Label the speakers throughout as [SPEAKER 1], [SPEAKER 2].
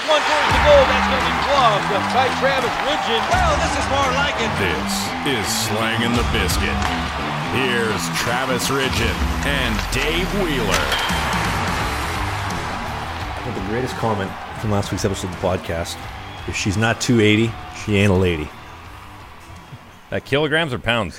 [SPEAKER 1] one towards the goal. That's going to be blocked by Travis Ridgen.
[SPEAKER 2] Well, this is more like it.
[SPEAKER 3] This is Slangin' the Biscuit. Here's Travis Ridgen and Dave Wheeler.
[SPEAKER 4] Well, the greatest comment from last week's episode of the podcast: if she's not 280, she ain't a lady.
[SPEAKER 5] Kilograms or pounds?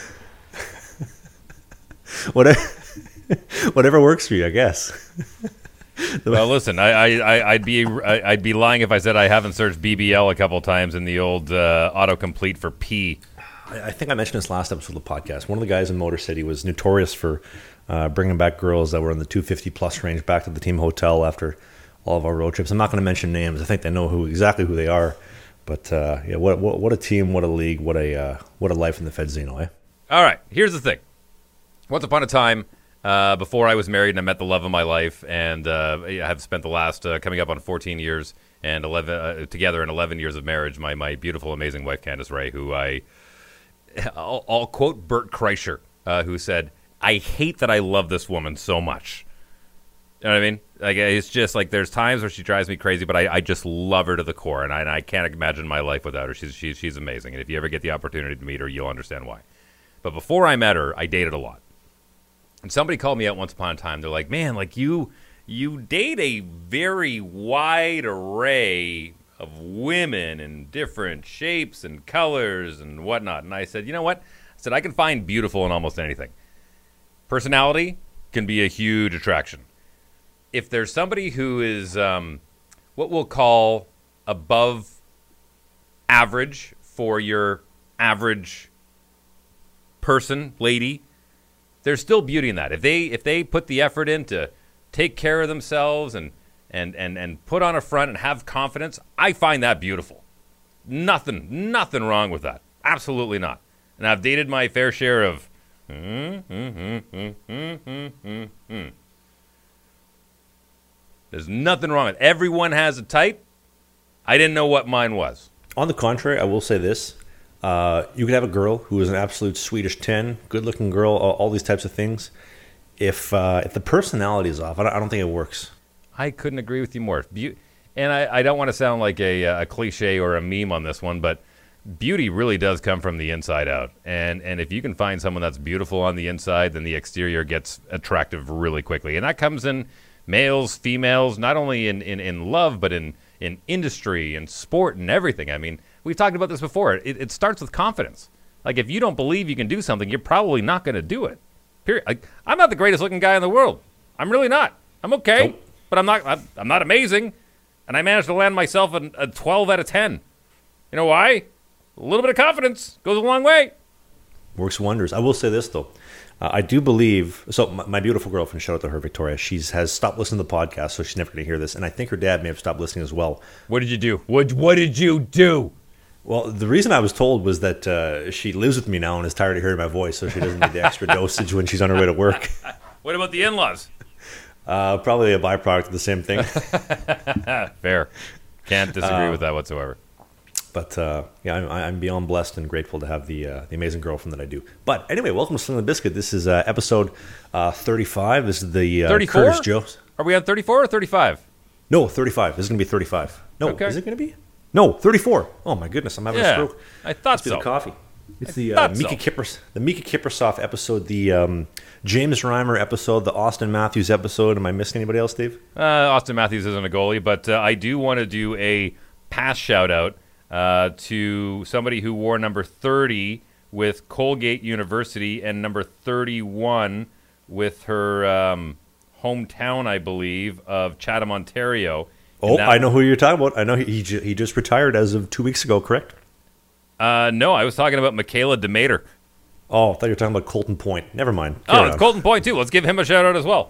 [SPEAKER 4] Whatever works for you, I guess.
[SPEAKER 5] Well, listen, I'd be lying if I said I haven't searched BBL a couple times in the old autocomplete for P.
[SPEAKER 4] I think I mentioned this last episode of the podcast. One of the guys in Motor City was notorious for bringing back girls that were in the 250 plus range back to the team hotel after all of our road trips. I'm not going to mention names. I think they know exactly who they are. But yeah, what a team, what a league, what a life in the Fedzino, eh?
[SPEAKER 5] All right, here's the thing. Once upon a time, before I was married and I met the love of my life, and I have spent the last coming up on 14 years and 11 together in 11 years of marriage. My beautiful, amazing wife Candace Ray, who I'll quote Bert Kreischer, who said, "I hate that I love this woman so much." You know what I mean? Like, it's just like there's times where she drives me crazy, but I just love her to the core, and I can't imagine my life without her. She's amazing, and if you ever get the opportunity to meet her, you'll understand why. But before I met her, I dated a lot. And somebody called me out once upon a time. They're like, "Man, like you date a very wide array of women in different shapes and colors and whatnot." And I said, "You know what?" I said, "I can find beautiful in almost anything. Personality can be a huge attraction. If there's somebody who is what we'll call above average for your average person, lady, there's still beauty in that. If they put the effort in to take care of themselves and put on a front and have confidence, I find that beautiful. Nothing wrong with that. Absolutely not. And I've dated my fair share of There's nothing wrong with it. Everyone has a type. I didn't know what mine was.
[SPEAKER 4] On the contrary, I will say this. You could have a girl who is an absolute Swedish 10, good-looking girl, all these types of things. If the personality is off, I don't think it works.
[SPEAKER 5] I couldn't agree with you more. And I don't want to sound like a cliche or a meme on this one, but beauty really does come from the inside out. And if you can find someone that's beautiful on the inside, then the exterior gets attractive really quickly. And that comes in males, females, not only in love, but in industry and sport and everything. I mean, we've talked about this before. It starts with confidence. Like, if you don't believe you can do something, you're probably not going to do it. Period. Like, I'm not the greatest looking guy in the world. I'm really not. I'm okay, nope. But I'm not amazing. And I managed to land myself a 12 out of 10. You know why? A little bit of confidence goes a long way.
[SPEAKER 4] Works wonders. I will say this, though. I do believe, so my beautiful girlfriend, shout out to her, Victoria, has stopped listening to the podcast, so she's never going to hear this. And I think her dad may have stopped listening as well.
[SPEAKER 5] What did you do? What did you do?
[SPEAKER 4] Well, the reason I was told was that she lives with me now and is tired of hearing my voice, so she doesn't need the extra dosage when she's on her way to work.
[SPEAKER 5] What about the in-laws?
[SPEAKER 4] Probably a byproduct of the same thing.
[SPEAKER 5] Fair. Can't disagree with that whatsoever.
[SPEAKER 4] But yeah, I'm beyond blessed and grateful to have the amazing girlfriend that I do. But anyway, welcome to Slinging the Biscuit. This is episode 35. This is the
[SPEAKER 5] 34?
[SPEAKER 4] Curtis Jones.
[SPEAKER 5] Are we on 34 or 35?
[SPEAKER 4] No, 35. This is going to be 35. No,
[SPEAKER 5] okay.
[SPEAKER 4] Is it going to be? No, 34. Oh my goodness, I'm having a stroke.
[SPEAKER 5] I thought so.
[SPEAKER 4] The coffee. It's the Mika Kippersoff episode, the James Reimer episode, the Austin Matthews episode. Am I missing anybody else, Dave?
[SPEAKER 5] Austin Matthews isn't a goalie, but I do want to do a pass shout-out to somebody who wore number 30 with Colgate University and number 31 with her hometown, I believe, of Chatham, Ontario.
[SPEAKER 4] Oh, I know who you're talking about. I know he just retired as of 2 weeks ago, correct?
[SPEAKER 5] No, I was talking about Michaela DeMater.
[SPEAKER 4] Oh, I thought you were talking about Colton Point. Never mind.
[SPEAKER 5] It's Colton Point, too. Let's give him a shout-out as well.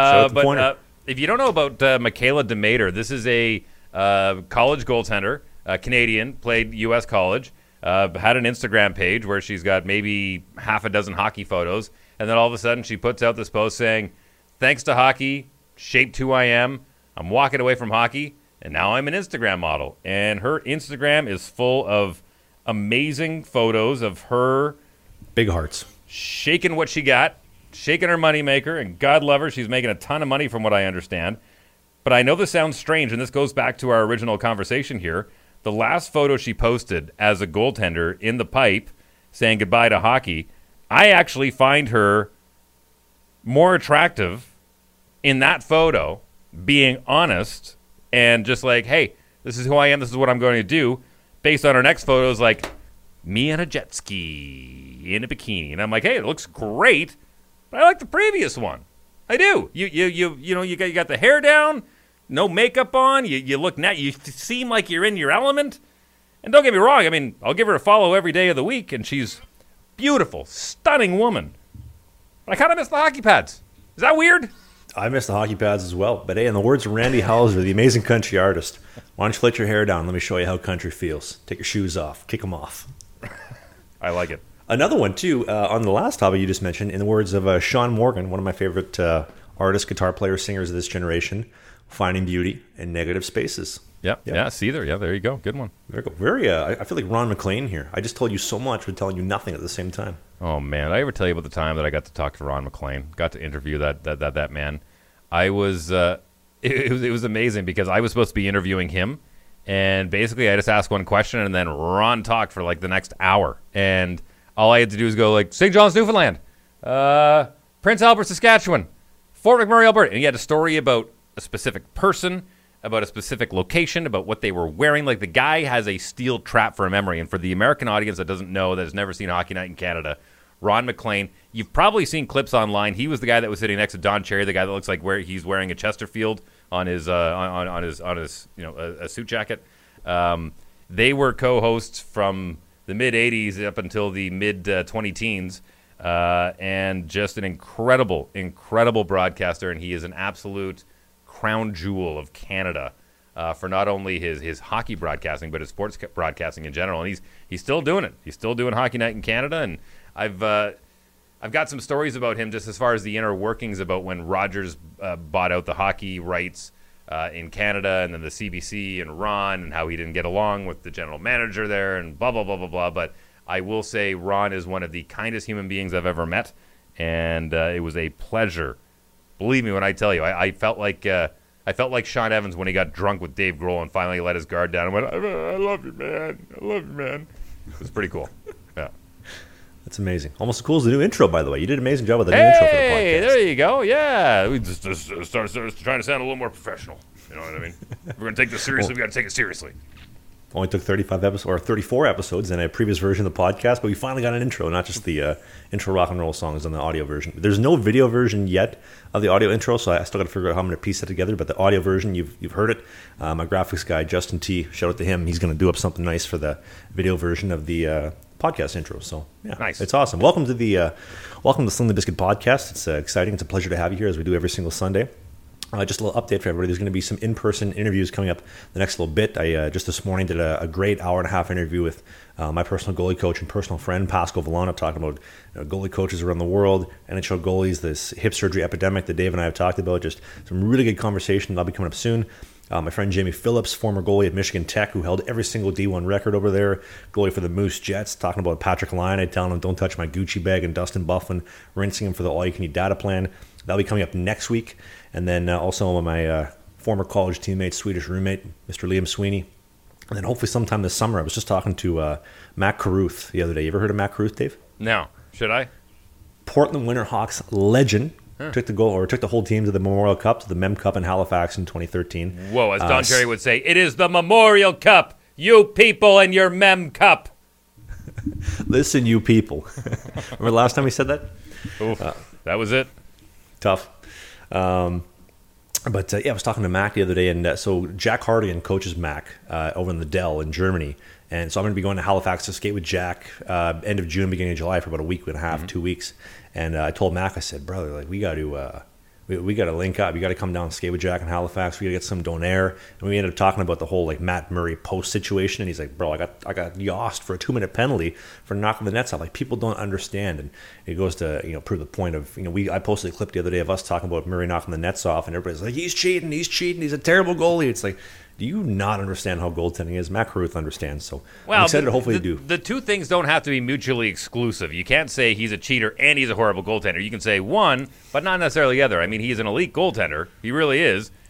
[SPEAKER 5] If you don't know about Michaela DeMater, this is a college goaltender, Canadian, played U.S. college, had an Instagram page where she's got maybe half a dozen hockey photos, and then all of a sudden she puts out this post saying, "Thanks to hockey, shaped who I am. I'm walking away from hockey, and now I'm an Instagram model." And her Instagram is full of amazing photos of her
[SPEAKER 4] big hearts
[SPEAKER 5] shaking what she got, shaking her moneymaker, and God love her, she's making a ton of money from what I understand. but I know this sounds strange, and this goes back to our original conversation here. The last photo she posted as a goaltender in the pipe saying goodbye to hockey, I actually find her more attractive in that photo, being honest and just like, hey, this is who I am, this is what I'm going to do, based on her next photos, like me on a jet ski in a bikini. And I'm like, hey, it looks great, but I like the previous one. I do. You got the hair down, no makeup on, you look you seem like you're in your element. And don't get me wrong, I mean, I'll give her a follow every day of the week, and she's beautiful, stunning woman. But I kind of miss the hockey pads. Is that weird?
[SPEAKER 4] I miss the hockey pads as well. But hey, in the words of Randy Hauser, the amazing country artist, why don't you let your hair down? Let me show you how country feels. Take your shoes off. Kick them off.
[SPEAKER 5] I like it.
[SPEAKER 4] Another one, too, on the last topic you just mentioned, in the words of Sean Morgan, one of my favorite artists, guitar players, singers of this generation, finding beauty in negative spaces.
[SPEAKER 5] Yep. Yeah, see there. Yeah, there you go. Good one.
[SPEAKER 4] There you go. Very, I feel like Ron McLean here. I just told you so much with telling you nothing at the same time.
[SPEAKER 5] Oh, man. Did I ever tell you about the time that I got to talk to Ron McLean? Got to interview that man. I was, it was amazing because I was supposed to be interviewing him. And basically I just asked one question and then Ron talked for like the next hour. And all I had to do was go like, St. John's, Newfoundland, Prince Albert, Saskatchewan, Fort McMurray, Alberta. And he had a story about a specific person, about a specific location, about what they were wearing. Like the guy has a steel trap for a memory. And for the American audience that doesn't know, that has never seen Hockey Night in Canada, Ron McLean, you've probably seen clips online. He was the guy that was sitting next to Don Cherry, the guy that looks like he's wearing a Chesterfield on his on his a suit jacket. They were co-hosts from the mid '80s up until the mid 20-teens, and just an incredible broadcaster. And he is an absolute crown jewel of Canada for not only his hockey broadcasting, but his sports broadcasting in general. And he's still doing it. He's still doing Hockey Night in Canada. And I've got some stories about him just as far as the inner workings about when Rogers bought out the hockey rights in Canada, and then the CBC and Ron, and how he didn't get along with the general manager there, and blah, blah, blah, blah, blah. But I will say Ron is one of the kindest human beings I've ever met, and it was a pleasure. Believe me when I tell you, I felt like Sean Evans when he got drunk with Dave Grohl and finally let his guard down and went, I love you, man. I love you, man. It was pretty cool. Yeah.
[SPEAKER 4] That's amazing. Almost as cool as the new intro, by the way. You did an amazing job with the new intro for the podcast.
[SPEAKER 5] Hey, there you go. Yeah. We just start trying to sound a little more professional. You know what I mean? If we're going to take this seriously, we got to take it seriously.
[SPEAKER 4] Only took 35 episodes or 34 episodes in a previous version of the podcast, but we finally got an intro, not just the intro rock and roll songs on the audio version. There's no video version yet of the audio intro, so I still got to figure out how I'm going to piece it together. But the audio version, you've heard it. My graphics guy, Justin T, shout out to him. He's going to do up something nice for the video version of the podcast intro. So yeah,
[SPEAKER 5] nice.
[SPEAKER 4] It's awesome. Welcome to Sling the Biscuit podcast. It's exciting. It's a pleasure to have you here as we do every single Sunday. Just a little update for everybody. There's going to be some in-person interviews coming up the next little bit. I just this morning did a great hour-and-a-half interview with my personal goalie coach and personal friend, Pascal Villano, talking about goalie coaches around the world, NHL goalies, this hip surgery epidemic that Dave and I have talked about. Just some really good conversation. That'll be coming up soon. My friend Jamie Phillips, former goalie at Michigan Tech, who held every single D1 record over there, goalie for the Moose Jets, talking about Patrick Laine, telling him don't touch my Gucci bag, and Dustin Byfuglien rinsing him for the all-you-can-eat data plan. That'll be coming up next week. And then also my former college teammate, Swedish roommate, Mr. Liam Sweeney. And then hopefully sometime this summer, I was just talking to Matt Carruth the other day. You ever heard of Matt Carruth, Dave?
[SPEAKER 5] No. Should I?
[SPEAKER 4] Portland Winterhawks legend. Took the whole team to the Memorial Cup, to the Mem Cup in Halifax in 2013.
[SPEAKER 5] Whoa, as Don Cherry would say, it is the Memorial Cup, you people and your Mem Cup.
[SPEAKER 4] Listen, you people. Remember last time we said that?
[SPEAKER 5] Oof, that was it.
[SPEAKER 4] Tough. But I was talking to Mac the other day, and so Jack Hardigan coaches Mac over in the Dell in Germany. And so I'm going to be going to Halifax to skate with Jack end of June, beginning of July for about a week and a half, 2 weeks. And I told Mac, I said, brother, like we got to link up. You got to come down and skate with Jack in Halifax. We got to get some donaire. And we ended up talking about the whole like Matt Murray post situation. And he's like, bro, I got yossed for a 2-minute penalty for knocking the nets out. Like people don't understand. And it goes to prove the point of I posted a clip the other day of us talking about Murray knocking the nets off, and everybody's like, he's cheating, he's a terrible goalie. It's like, do you not understand how goaltending is? Matt Carruth understands. So I'm excited to hopefully do.
[SPEAKER 5] The two things don't have to be mutually exclusive. You can't say he's a cheater and he's a horrible goaltender. You can say one, but not necessarily the other. I mean, he's an elite goaltender. He really is.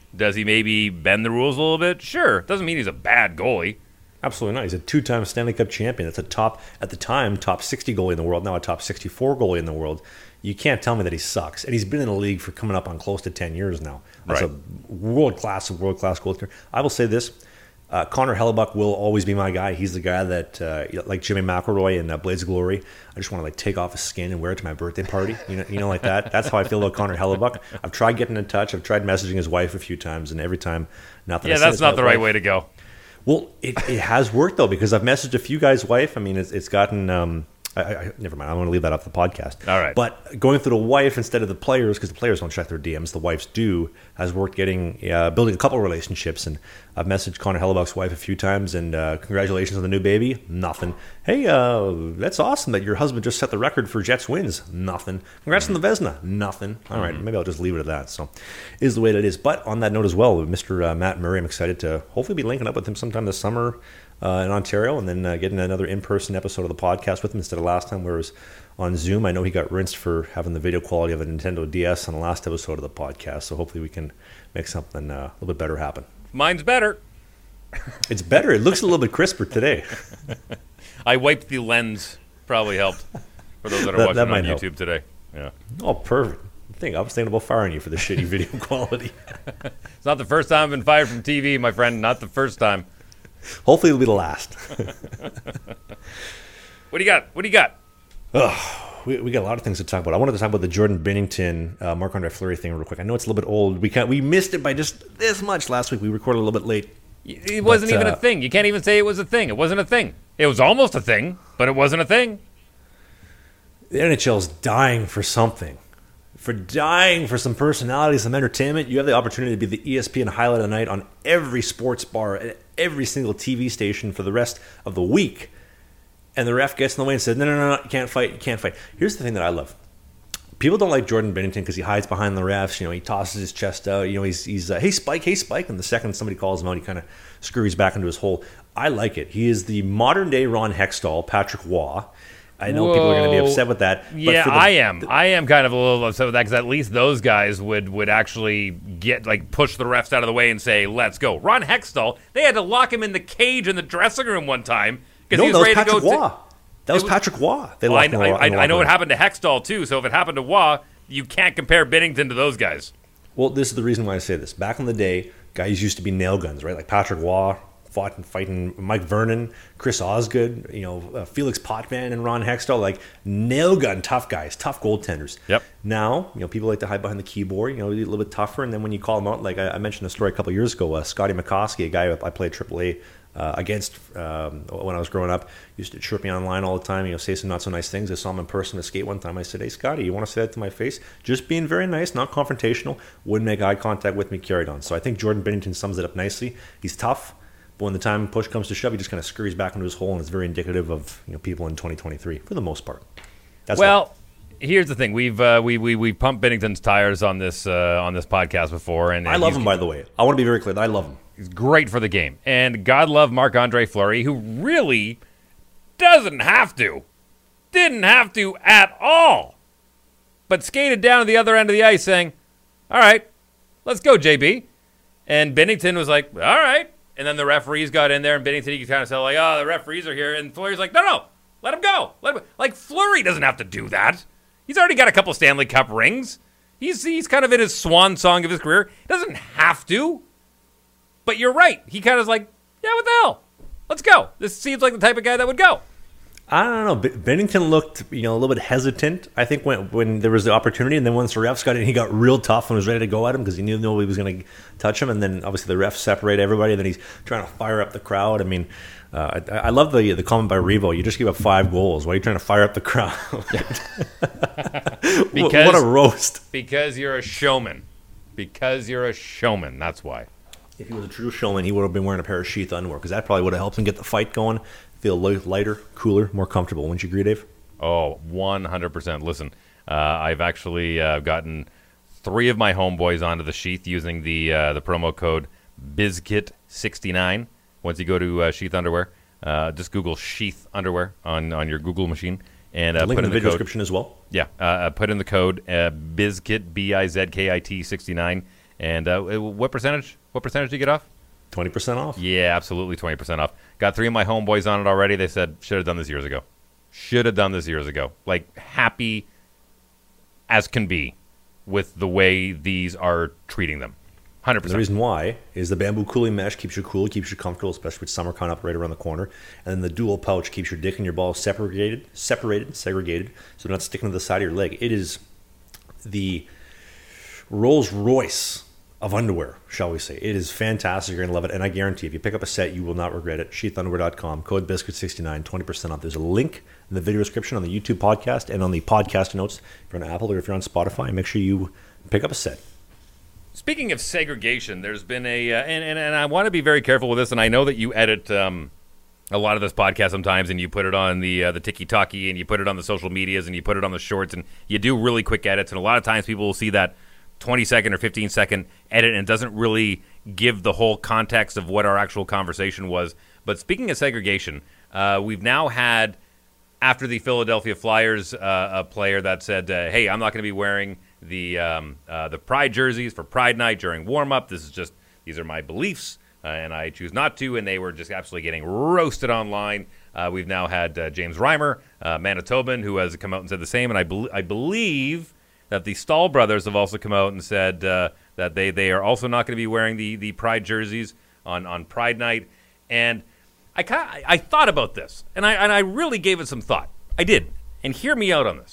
[SPEAKER 5] Does he maybe bend the rules a little bit? Sure. Doesn't mean he's a bad goalie.
[SPEAKER 4] Absolutely not. He's a 2-time Stanley Cup champion. That's at the time, top 60 goalie in the world, now a top 64 goalie in the world. You can't tell me that he sucks. And he's been in the league for coming up on close to 10 years now. That's
[SPEAKER 5] Right.
[SPEAKER 4] a world-class goaltender. I will say this. Connor Hellebuck will always be my guy. He's the guy that, like Jimmy McElroy in Blades of Glory, I just want to take off his skin and wear it to my birthday party. You know, like that. That's how I feel about Connor Hellebuck. I've tried getting in touch. I've tried messaging his wife a few times, and every time, nothing.
[SPEAKER 5] Yeah, that's not the right way to go.
[SPEAKER 4] Well, it has worked, though, because I've messaged a few guys' wife. I mean, it's gotten... never mind. I want to leave that up to the podcast.
[SPEAKER 5] All right.
[SPEAKER 4] But going through the wife instead of the players, because the players don't check their DMs, the wives do, has worked building a couple of relationships. And I've messaged Connor Hellebuck's wife a few times, and congratulations on the new baby. Nothing. Hey, that's awesome that your husband just set the record for Jets wins. Nothing. Congrats on the Vezina. Nothing. All right. Maybe I'll just leave it at that. So is the way that it is. But on that note as well, Mr. Matt Murray, I'm excited to hopefully be linking up with him sometime this summer in Ontario, and then getting another in-person episode of the podcast with him instead of last time where it was on Zoom. I know he got rinsed for having the video quality of a Nintendo DS on the last episode of the podcast, so hopefully we can make something a little bit better happen.
[SPEAKER 5] Mine's better.
[SPEAKER 4] It's better. It looks a little bit crisper today.
[SPEAKER 5] I wiped the lens. Probably helped for those that are watching on YouTube today. Yeah.
[SPEAKER 4] Oh, perfect. I was thinking about firing you for the shitty video quality.
[SPEAKER 5] It's not the first time I've been fired from TV, my friend. Not the first time.
[SPEAKER 4] Hopefully it'll be the last.
[SPEAKER 5] What do you got?
[SPEAKER 4] We got a lot of things to talk about. I wanted to talk about the Jordan Binnington, Marc-Andre Fleury thing real quick. I know it's a little bit old. We missed it by just this much last week. We recorded a little bit late.
[SPEAKER 5] It wasn't even a thing. You can't even say it was a thing. It wasn't a thing. It was almost a thing, but it wasn't a thing.
[SPEAKER 4] The NHL's dying for something. Dying for some personality, some entertainment. You have the opportunity to be the ESPN highlight of the night on every sports bar, at every single TV station for the rest of the week. And the ref gets in the way and says, no, you can't fight. Here's the thing that I love. People don't like Jordan Binnington because he hides behind the refs. He tosses his chest out. He's hey, Spike. And the second somebody calls him out, he kind of scurries back into his hole. I like it. He is the modern-day Ron Hextall, Patrick Waugh. I know people are going to be upset with that.
[SPEAKER 5] Yeah, I am. I am kind of a little upset with that because at least those guys would actually push the refs out of the way and say, let's go. Ron Hextall, they had to lock him in the cage in the dressing room one time because he was ready to go.
[SPEAKER 4] That was Patrick Waugh.
[SPEAKER 5] I know it happened to Hextall too, so if it happened to Waugh, you can't compare Binnington to those guys.
[SPEAKER 4] Well, this is the reason why I say this. Back in the day, guys used to be nail guns, right? Like Patrick Waugh fighting Mike Vernon, Chris Osgood, Felix Potvin and Ron Hextall, like nail gun tough guys, tough goaltenders.
[SPEAKER 5] Yep.
[SPEAKER 4] Now, people like to hide behind the keyboard, a little bit tougher, and then when you call them out, like I mentioned a story a couple of years ago, Scotty McCoskey, a guy I played AAA against when I was growing up, used to chirp me online all the time, say some not so nice things. I saw him in person at skate one time. I said, hey, Scotty, you want to say that to my face? Just being very nice, not confrontational, wouldn't make eye contact with me, carried on. So I think Jordan Binnington sums it up nicely. He's tough. But when the time push comes to shove, he just kind of scurries back into his hole, and it's very indicative of people in 2023 for the most part.
[SPEAKER 5] Here's the thing: we've pumped Binnington's tires on this podcast before, and
[SPEAKER 4] I love him. By the way, I want to be very clear that I love him.
[SPEAKER 5] He's great for the game, and God love Marc-Andre Fleury, who really didn't have to at all, but skated down to the other end of the ice, saying, "All right, let's go, JB," and Binnington was like, "All right." And then the referees got in there, and Binnington, you could kind of say, like, oh, the referees are here. And Fleury's like, no, let him go. Like, Fleury doesn't have to do that. He's already got a couple Stanley Cup rings. He's kind of in his swan song of his career. He doesn't have to. But you're right. He kind of is like, yeah, what the hell? Let's go. This seems like the type of guy that would go.
[SPEAKER 4] I don't know. Binnington looked, a little bit hesitant, I think, when there was the opportunity. And then once the refs got in, he got real tough and was ready to go at him because he knew nobody was going to touch him. And then, obviously, the refs separate everybody. And then he's trying to fire up the crowd. I mean, I love the comment by Revo. You just gave up 5 goals. Why are you trying to fire up the crowd? What a roast.
[SPEAKER 5] Because you're a showman. That's why.
[SPEAKER 4] If he was a true showman, he would have been wearing a pair of sheath underwear because that probably would have helped him get the fight going. Feel lighter, cooler, more comfortable. Wouldn't you agree, Dave?
[SPEAKER 5] Oh, 100%. Listen, I've actually gotten 3 of my homeboys onto the sheath using the promo code BIZKIT69. Once you go to Sheath Underwear, just Google Sheath Underwear on your Google machine. And
[SPEAKER 4] link
[SPEAKER 5] put
[SPEAKER 4] in the video
[SPEAKER 5] code,
[SPEAKER 4] description as well.
[SPEAKER 5] Yeah, put in the code BIZKIT, BIZKIT 69, And what percentage? What percentage do you get off?
[SPEAKER 4] 20% off.
[SPEAKER 5] Yeah, absolutely 20% off. Got 3 of my homeboys on it already. They said, should have done this years ago. Should have done this years ago. Like, happy as can be with the way these are treating them. 100%.
[SPEAKER 4] The reason why is the bamboo cooling mesh keeps you cool, keeps you comfortable, especially with summer coming up right around the corner. And then the dual pouch keeps your dick and your balls segregated, so they're not sticking to the side of your leg. It is the Rolls Royce of underwear, shall we say. It is fantastic. You're going to love it. And I guarantee if you pick up a set, you will not regret it. Sheathunderwear.com, code BISCUIT69, 20% off. There's a link in the video description on the YouTube podcast and on the podcast notes. If you're on Apple or if you're on Spotify, make sure you pick up a set.
[SPEAKER 5] Speaking of segregation, there's been and I want to be very careful with this, and I know that you edit a lot of this podcast sometimes, and you put it on the Tiki-Talkie, and you put it on the social medias, and you put it on the shorts, and you do really quick edits, and a lot of times people will see that 20-second or 15-second edit, and it doesn't really give the whole context of what our actual conversation was. But speaking of segregation, we've now had, after the Philadelphia Flyers, a player that said, hey, I'm not going to be wearing the Pride jerseys for Pride Night during warm-up. These are my beliefs, and I choose not to, and they were just absolutely getting roasted online. We've now had James Reimer, Manitoban, who has come out and said the same, and I believe that the Stahl brothers have also come out and said that they are also not going to be wearing the Pride jerseys on Pride Night. And I thought about this, and I really gave it some thought. I did, and hear me out on this.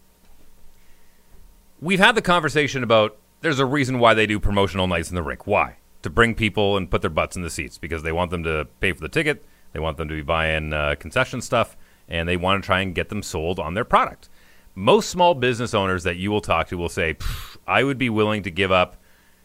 [SPEAKER 5] We've had the conversation about there's a reason why they do promotional nights in the rink. Why? To bring people and put their butts in the seats, because they want them to pay for the ticket, they want them to be buying concession stuff, and they want to try and get them sold on their product. Most small business owners that you will talk to will say, I would be willing to give up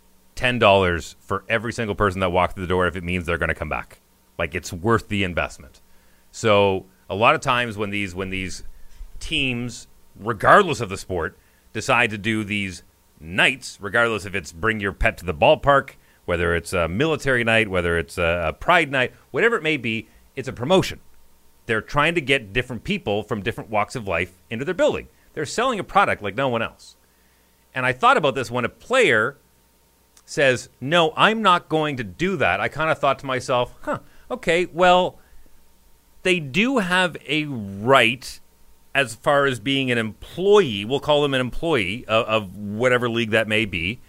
[SPEAKER 5] $10 for every single person that walked through the door if it means they're going to come back. Like, it's worth the investment. So a lot of times when these teams, regardless of the sport, decide to do these nights, regardless if it's bring your pet to the ballpark, whether it's a military night, whether it's a Pride night, whatever it may be, it's a promotion. They're trying to get different people from different walks of life into their building. They're selling a product like no one else. And I thought about this when a player says, no, I'm not going to do that. I kind of thought to myself, okay, well, they do have a right as far as being an employee, we'll call them an employee of whatever league that may be,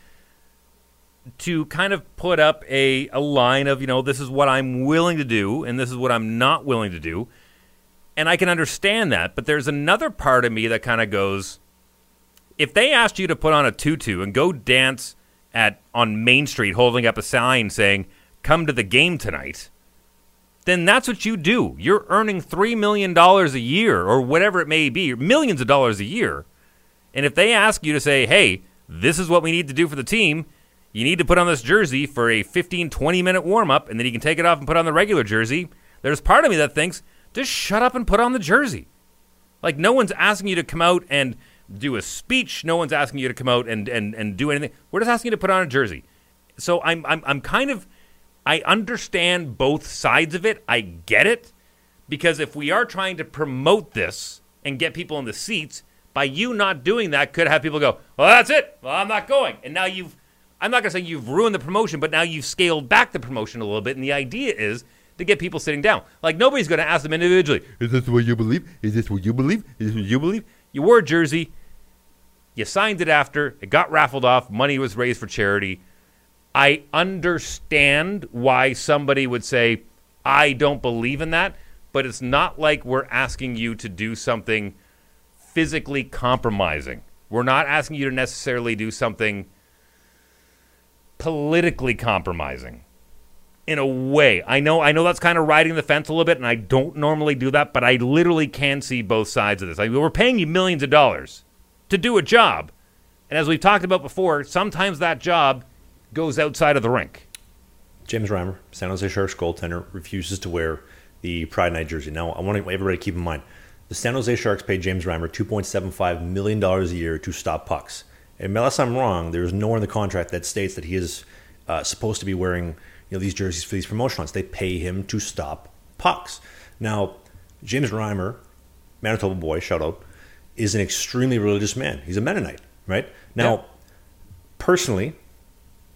[SPEAKER 5] to kind of put up a line of, this is what I'm willing to do and this is what I'm not willing to do. And I can understand that, but there's another part of me that kind of goes, if they asked you to put on a tutu and go dance on Main Street holding up a sign saying, come to the game tonight, then that's what you do. You're earning $3 million a year or whatever it may be, millions of dollars a year. And if they ask you to say, hey, this is what we need to do for the team, you need to put on this jersey for a 15, 20-minute warm-up, and then you can take it off and put on the regular jersey, there's part of me that thinks, just shut up and put on the jersey. Like, no one's asking you to come out and do a speech. No one's asking you to come out and do anything. We're just asking you to put on a jersey. So I'm kind of... I understand both sides of it. I get it. Because if we are trying to promote this and get people in the seats, by you not doing that could have people go, well, that's it. Well, I'm not going. And now I'm not going to say you've ruined the promotion, but now you've scaled back the promotion a little bit. And the idea is to get people sitting down. Like, nobody's going to ask them individually, is this what you believe? Is this what you believe? Is this what you believe? You wore a jersey. You signed it after. It got raffled off. Money was raised for charity. I understand why somebody would say, I don't believe in that, but it's not like we're asking you to do something physically compromising. We're not asking you to necessarily do something politically compromising in a way. I know that's kind of riding the fence a little bit, and I don't normally do that, but I literally can see both sides of this. We're paying you millions of dollars to do a job, and as we've talked about before, sometimes that job goes outside of the rink.
[SPEAKER 4] James Reimer, San Jose Sharks goaltender, refuses to wear the Pride Night jersey. Now, I want everybody to keep in mind, the San Jose Sharks paid James Reimer $2.75 million a year to stop pucks. And unless I'm wrong, there's nowhere in the contract that states that he is supposed to be wearing these jerseys for these promotional ones. They pay him to stop pucks. Now, James Reimer, Manitoba boy, shout out, is an extremely religious man. He's a Mennonite, right? Now, personally,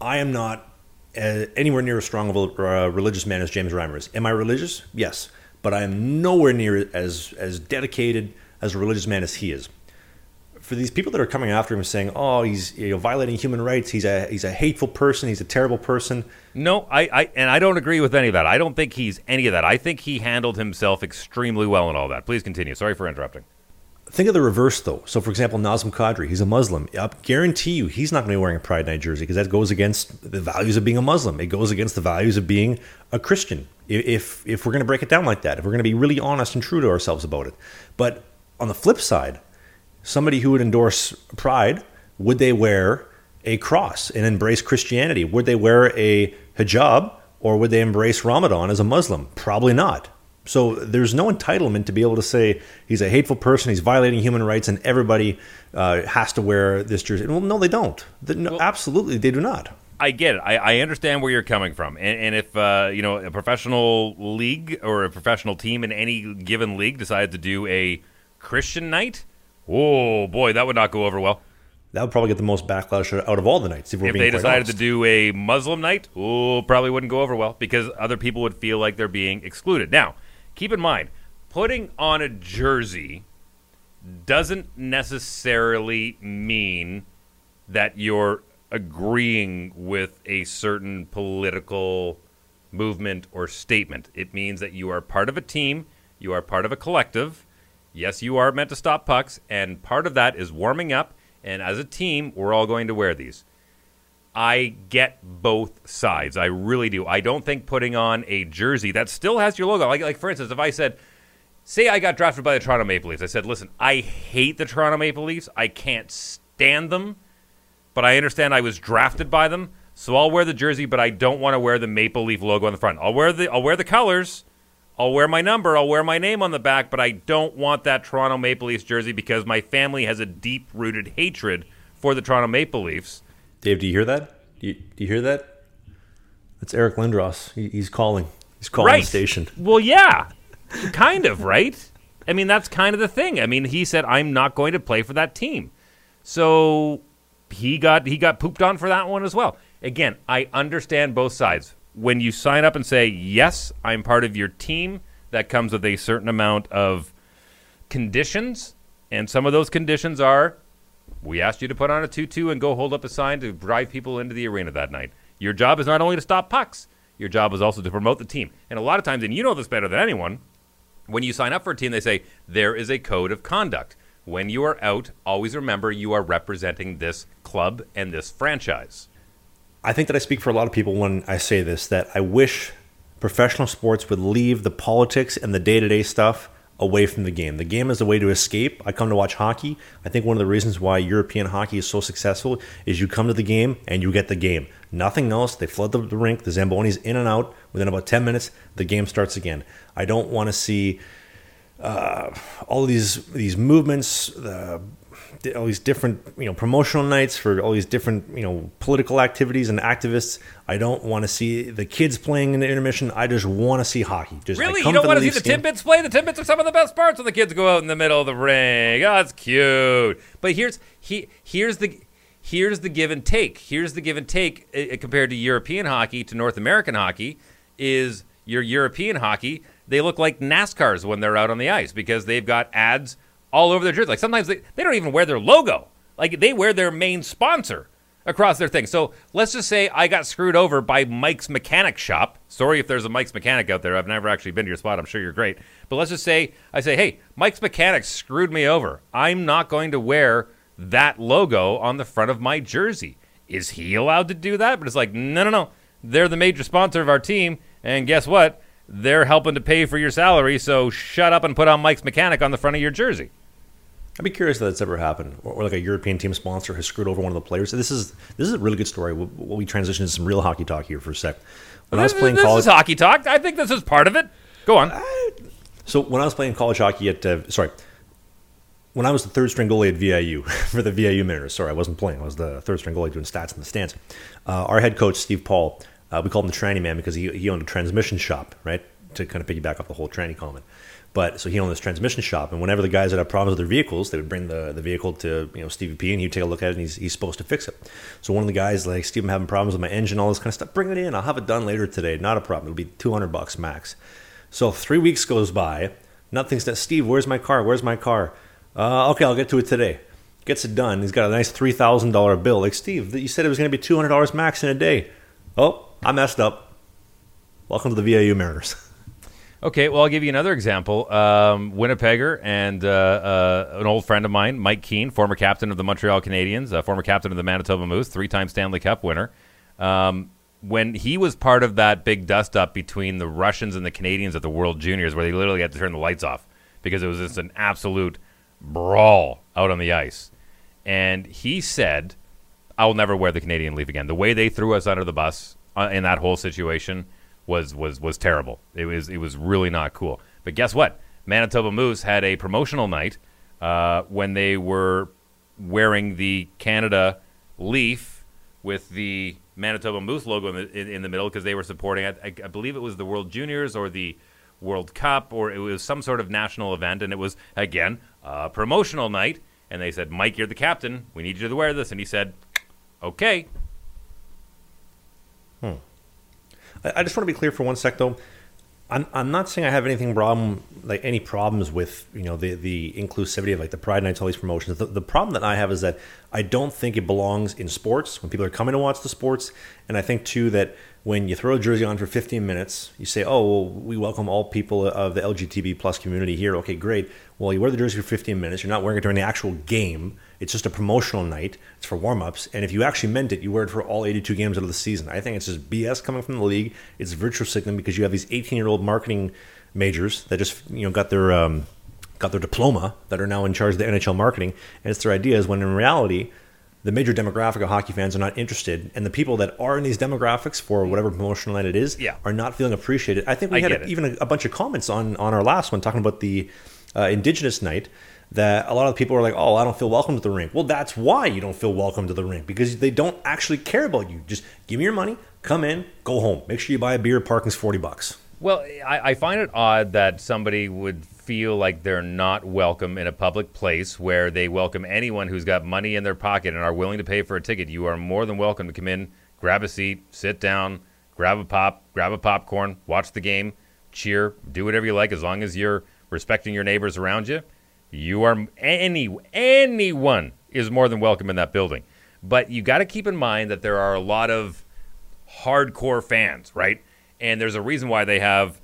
[SPEAKER 4] I am not anywhere near as strong of a religious man as James Reimer is. Am I religious? Yes. But I am nowhere near as dedicated as a religious man as he is. For these people that are coming after him and saying, "Oh, he's violating human rights. He's a hateful person. He's a terrible person."
[SPEAKER 5] No, I don't agree with any of that. I don't think he's any of that. I think he handled himself extremely well in all that. Please continue. Sorry for interrupting.
[SPEAKER 4] Think of the reverse, though. So, for example, Nazem Kadri, he's a Muslim. I guarantee you he's not going to be wearing a Pride Night jersey because that goes against the values of being a Muslim. It goes against the values of being a Christian, if we're going to break it down like that, if we're going to be really honest and true to ourselves about it. But on the flip side, somebody who would endorse Pride, would they wear a cross and embrace Christianity? Would they wear a hijab, or would they embrace Ramadan as a Muslim? Probably not. So there's no entitlement to be able to say he's a hateful person, he's violating human rights, and everybody has to wear this jersey. Well, no, they don't. Absolutely, they do not.
[SPEAKER 5] I get it. I understand where you're coming from. And if a professional league or a professional team in any given league decided to do a Christian night, oh boy, that would not go over well.
[SPEAKER 4] That would probably get the most backlash out of all the nights. If
[SPEAKER 5] they decided to do a Muslim night, probably wouldn't go over well because other people would feel like they're being excluded. Now, keep in mind, putting on a jersey doesn't necessarily mean that you're agreeing with a certain political movement or statement. It means that you are part of a team, you are part of a collective. Yes, you are meant to stop pucks, and part of that is warming up, and as a team, we're all going to wear these. I get both sides. I really do. I don't think putting on a jersey that still has your logo, like for instance, if I said, say I got drafted by the Toronto Maple Leafs. I said, listen, I hate the Toronto Maple Leafs. I can't stand them, but I understand I was drafted by them, so I'll wear the jersey, but I don't want to wear the Maple Leaf logo on the front. I'll wear the colors. I'll wear my number. I'll wear my name on the back, but I don't want that Toronto Maple Leafs jersey because my family has a deep-rooted hatred for the Toronto Maple Leafs.
[SPEAKER 4] Dave, do you hear that? Do you hear that? That's Eric Lindros. He's calling. He's calling
[SPEAKER 5] right.
[SPEAKER 4] The station.
[SPEAKER 5] Well, yeah, kind of, right? I mean, that's kind of the thing. I mean, he said, I'm not going to play for that team. So he got pooped on for that one as well. Again, I understand both sides. When you sign up and say, yes, I'm part of your team, that comes with a certain amount of conditions. And some of those conditions are, we asked you to put on a tutu and go hold up a sign to drive people into the arena that night. Your job is not only to stop pucks, your job is also to promote the team. And a lot of times, and you know this better than anyone, when you sign up for a team, they say, there is a code of conduct. When you are out, always remember you are representing this club and this franchise.
[SPEAKER 4] I think that I speak for a lot of people when I say this, that I wish professional sports would leave the politics and the day-to-day stuff away from the game. The game is a way to escape. I come to watch hockey. I think one of the reasons why European hockey is so successful is you come to the game and you get the game. Nothing else. They flood the rink. The Zambonis in and out. Within about 10 minutes, the game starts again. I don't want to see all these movements, all these different promotional nights for all these different political activities and activists. I don't want to see the kids playing in the intermission. I just want to see hockey.
[SPEAKER 5] Really? You don't want to see the Timbits play? The Timbits are some of the best parts when the kids go out in the middle of the ring. Oh, that's cute. But here's the give and take. Here's the give and take compared to European hockey to North American hockey is your European hockey, they look like NASCARs when they're out on the ice because they've got ads all over their jersey. Like sometimes they don't even wear their logo. Like they wear their main sponsor across their thing. So let's just say I got screwed over by Mike's Mechanic Shop. Sorry if there's a Mike's Mechanic out there. I've never actually been to your spot. I'm sure you're great. But let's just say I say, hey, Mike's Mechanic screwed me over. I'm not going to wear that logo on the front of my jersey. Is he allowed to do that? But it's like, no. They're the major sponsor of our team. And guess what? They're helping to pay for your salary. So shut up and put on Mike's Mechanic on the front of your jersey.
[SPEAKER 4] I'd be curious if that's ever happened, or like a European team sponsor has screwed over one of the players. This is a really good story. We transition to some real hockey talk here for a sec. When I was playing college,
[SPEAKER 5] this is hockey talk. I think this is part of it. Go on.
[SPEAKER 4] So when I was playing college hockey when I was the third string goalie at VIU for the VIU Mariners. Sorry, I wasn't playing. I was the third string goalie doing stats in the stands. Our head coach Steve Paul, we called him the tranny man because he owned a transmission shop, right? to kind of piggyback off the whole tranny comment. But so he owned this transmission shop, and whenever the guys that had problems with their vehicles, they would bring the vehicle to Stevie P, and he'd take a look at it, and he's supposed to fix it. So one of the guys like, Steve, I'm having problems with my engine, all this kind of stuff. Bring it in. I'll have it done later today. Not a problem. It'll be $200 max. So 3 weeks goes by. Nothing's done. Steve, where's my car? Where's my car? Okay, I'll get to it today. Gets it done. He's got a nice $3,000 bill. Like, Steve, you said it was going to be $200 max in a day. Oh, I messed up. Welcome to the VIU Mariners.
[SPEAKER 5] Okay, well, I'll give you another example. Winnipegger and an old friend of mine, Mike Keane, former captain of the Montreal Canadiens, former captain of the Manitoba Moose, 3-time Stanley Cup winner. When he was part of that big dust-up between the Russians and the Canadians at the World Juniors, where they literally had to turn the lights off because it was just an absolute brawl out on the ice. And he said, I will never wear the Canadian leaf again. The way they threw us under the bus in that whole situation was terrible. It was really not cool. But guess what? Manitoba Moose had a promotional night when they were wearing the Canada leaf with the Manitoba Moose logo in the middle because they were supporting, I believe it was the World Juniors or the World Cup, or it was some sort of national event, and it was, again, a promotional night. And they said, Mike, you're the captain. We need you to wear this. And he said, okay.
[SPEAKER 4] I just want to be clear for one sec, though. I'm not saying I have any problems with the inclusivity of like the Pride Nights, all these promotions. The problem that I have is that I don't think it belongs in sports when people are coming to watch the sports, and I think too that when you throw a jersey on for 15 minutes, you say, "Oh, well, we welcome all people of the LGBT plus community here." Okay, great. Well, you wear the jersey for 15 minutes. You're not wearing it during the actual game. It's just a promotional night. It's for warm-ups. And if you actually meant it, you wear it for all 82 games out of the season. I think it's just BS coming from the league. It's virtue signaling because you have these 18-year-old marketing majors that just got their diploma, that are now in charge of the NHL marketing, and it's their ideas, when in reality, the major demographic of hockey fans are not interested, and the people that are in these demographics for whatever promotional night it is are not feeling appreciated. I think we had even a bunch of comments on our last one talking about the Indigenous night, that a lot of people are like, "Oh, I don't feel welcome to the rink." Well, that's why you don't feel welcome to the rink, because they don't actually care about you. Just give me your money, come in, go home. Make sure you buy a beer. Parking's $40.
[SPEAKER 5] Well, I find it odd that somebody would feel like they're not welcome in a public place where they welcome anyone who's got money in their pocket and are willing to pay for a ticket. You are more than welcome to come in, grab a seat, sit down, grab a popcorn, watch the game, cheer, do whatever you like, as long as you're respecting your neighbors around you. Anyone is more than welcome in that building. But you got to keep in mind that there are a lot of hardcore fans, right? And there's a reason why they have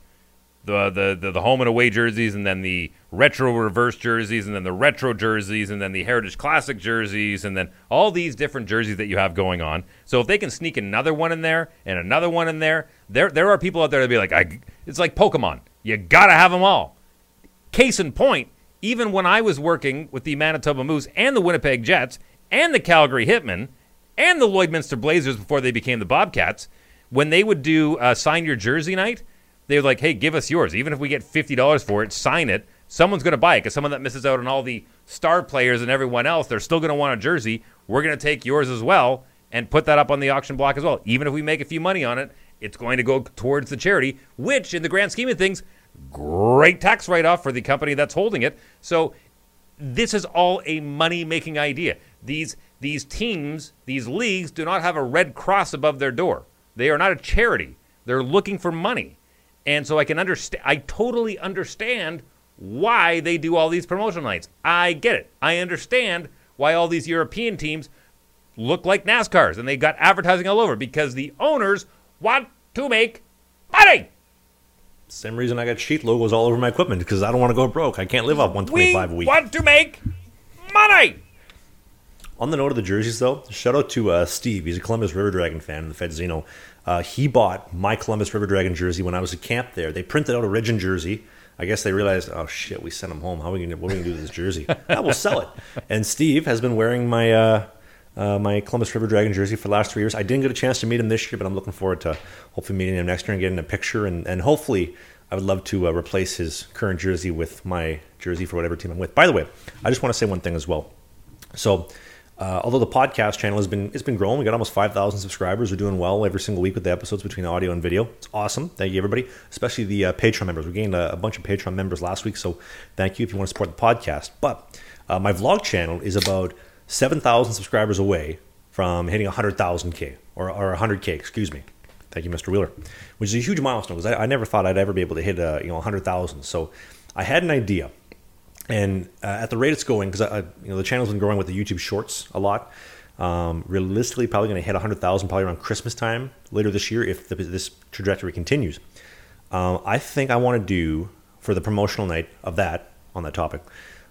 [SPEAKER 5] the home and away jerseys, and then the retro reverse jerseys, and then the retro jerseys, and then the Heritage Classic jerseys, and then all these different jerseys that you have going on. So if they can sneak another one in there and another one in there, there are people out there that be like, it's like Pokemon. You got to have them all. Case in point, even when I was working with the Manitoba Moose and the Winnipeg Jets and the Calgary Hitmen and the Lloydminster Blazers before they became the Bobcats, when they would do sign your jersey night, they were like, hey, give us yours. Even if we get $50 for it, sign it. Someone's going to buy it, because someone that misses out on all the star players and everyone else, they're still going to want a jersey. We're going to take yours as well and put that up on the auction block as well. Even if we make a few money on it, it's going to go towards the charity, which in the grand scheme of things, great tax write-off for the company that's holding it. So this is all a money-making idea. These teams, these leagues, do not have a red cross above their door. They are not a charity. They're looking for money. And so I totally understand why they do all these promotional nights. I get it. I understand why all these European teams look like NASCARs and they got advertising all over, because the owners want to make money.
[SPEAKER 4] Same reason I got sheet logos all over my equipment, because I don't want to go broke. I can't live off $125 a week.
[SPEAKER 5] We want to make money.
[SPEAKER 4] On the note of the jerseys, though, shout out to Steve. He's a Columbus River Dragon fan in the Fedzino. He bought my Columbus River Dragon jersey when I was at camp there. They printed out a Origin jersey. I guess they realized, oh shit, we sent him home. What are we gonna do with this jersey? We'll sell it. And Steve has been wearing my my Columbus River Dragon jersey for the last 3 years. I didn't get a chance to meet him this year, but I'm looking forward to hopefully meeting him next year and getting a picture. And hopefully, I would love to replace his current jersey with my jersey for whatever team I'm with. By the way, I just want to say one thing as well. So Although the podcast channel has been growing, we got almost 5,000 subscribers. We're doing well every single week with the episodes between audio and video. It's awesome. Thank you, everybody, especially the Patreon members. We gained a bunch of Patreon members last week, so thank you if you want to support the podcast. But my vlog channel is about 7,000 subscribers away from hitting 100,000K or 100K, excuse me. Thank you, Mr. Wheeler, which is a huge milestone because I never thought I'd ever be able to hit 100,000. So I had an idea. And at the rate it's going, because the channel's been growing with the YouTube Shorts a lot. Realistically, probably going to hit 100,000 probably around Christmas time later this year if this trajectory continues. I think I want to do for the promotional night of that on that topic.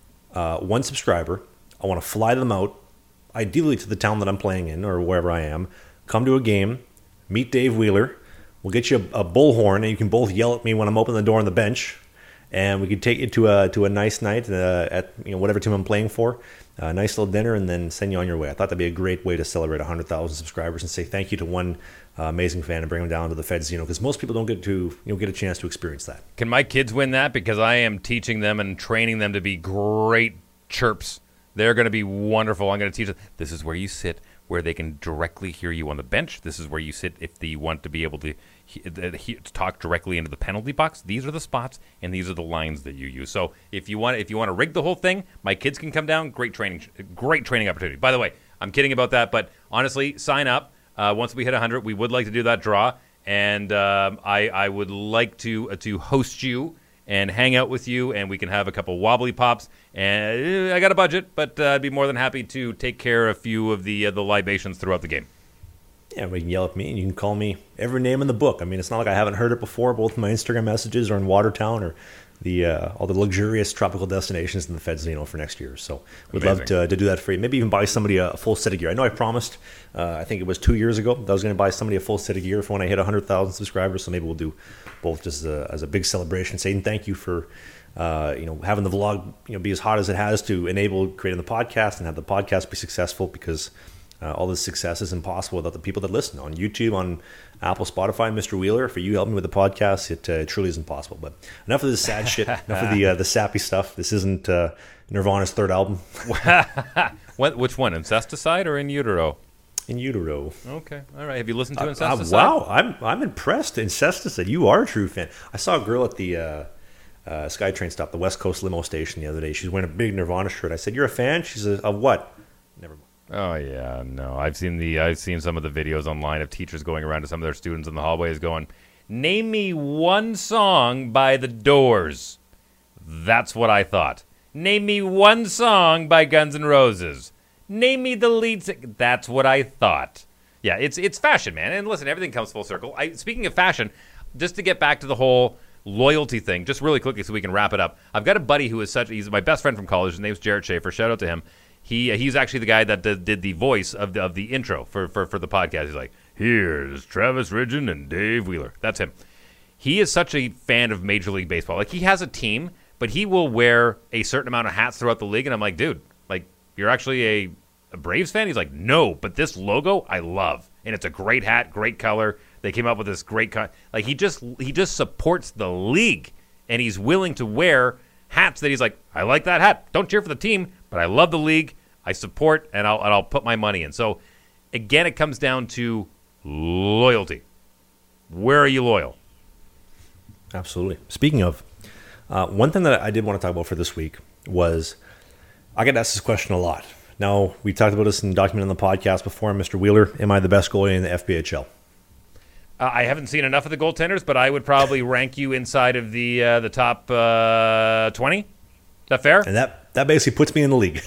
[SPEAKER 4] One subscriber, I want to fly them out, ideally to the town that I'm playing in or wherever I am. Come to a game, meet Dave Wheeler. We'll get you a bullhorn, and you can both yell at me when I'm opening the door on the bench. And we could take you to a nice night at whatever team I'm playing for, a nice little dinner, and then send you on your way. I thought that'd be a great way to celebrate 100,000 subscribers and say thank you to one amazing fan and bring them down to the Fedzino, because most people don't get a chance to experience that.
[SPEAKER 5] Can my kids win that? Because I am teaching them and training them to be great chirps. They're going to be wonderful. I'm going to teach them. This is where you sit, where they can directly hear you on the bench. This is where you sit if they want to be able to talk directly into the penalty box. These are the spots, and these are the lines that you use. So if you want to rig the whole thing, my kids can come down. Great training opportunity. By the way, I'm kidding about that, but honestly, sign up. Once we hit 100, we would like to do that draw, and I would like to host you and hang out with you, and we can have a couple wobbly pops. And I got a budget, but I'd be more than happy to take care of a few of the libations throughout the game.
[SPEAKER 4] Yeah, you can yell at me, and you can call me every name in the book. I mean, it's not like I haven't heard it before, both in my Instagram messages or in Watertown or all the luxurious tropical destinations in the Fedzino for next year. So we'd love to do that for you. Maybe even buy somebody a full set of gear. I know I promised, I think it was 2 years ago, that I was going to buy somebody a full set of gear for when I hit 100,000 subscribers. So maybe we'll do both just as a big celebration, saying thank you for having the vlog be as hot as it has to enable creating the podcast and have the podcast be successful, because all this success is impossible without the people that listen on YouTube, on Apple, Spotify. Mr. Wheeler, for you helping me with the podcast, it truly is impossible. But enough of this sad shit, enough of the sappy stuff. This isn't Nirvana's third album.
[SPEAKER 5] Which one, Incesticide or In Utero?
[SPEAKER 4] In Utero.
[SPEAKER 5] Okay, all right. Have you listened to Incesticide?
[SPEAKER 4] Wow, I'm impressed. Incesticide, you are a true fan. I saw a girl at the SkyTrain stop, the West Coast limo station, the other day. She's wearing a big Nirvana shirt. I said, "You're a fan?" She said, "Of what?" Never mind.
[SPEAKER 5] Oh yeah, no. I've seen some of the videos online of teachers going around to some of their students in the hallways going, "Name me one song by The Doors." That's what I thought. Name me one song by Guns N' Roses. Name me the lead singer. That's what I thought. Yeah, it's fashion, man. And listen, everything comes full circle. Speaking of fashion, just to get back to the whole loyalty thing, just really quickly so we can wrap it up. I've got a buddy who is he's my best friend from college. His name's Jarrett Schaefer. Shout out to him. He's actually the guy that did the voice of the intro for the podcast. He's like, here's Travis Ridgen and Dave Wheeler. That's him. He is such a fan of Major League Baseball. Like, he has a team, but he will wear a certain amount of hats throughout the league. And I'm like, dude, like, you're actually a Braves fan? He's like, no, but this logo I love. And it's a great hat, great color. They came up with this great like, he just supports the league. And he's willing to wear hats that he's like, I like that hat. Don't cheer for the team, but I love the league. I support, and I'll put my money in. So, again, it comes down to loyalty. Where are you loyal?
[SPEAKER 4] Absolutely. Speaking of, one thing that I did want to talk about for this week was, I get asked this question a lot. Now, we talked about this and documented on the podcast before. Mr. Wheeler, am I the best goalie in the FPHL?
[SPEAKER 5] I haven't seen enough of the goaltenders, but I would probably rank you inside of the top 20. Is that fair?
[SPEAKER 4] And that basically puts me in the league.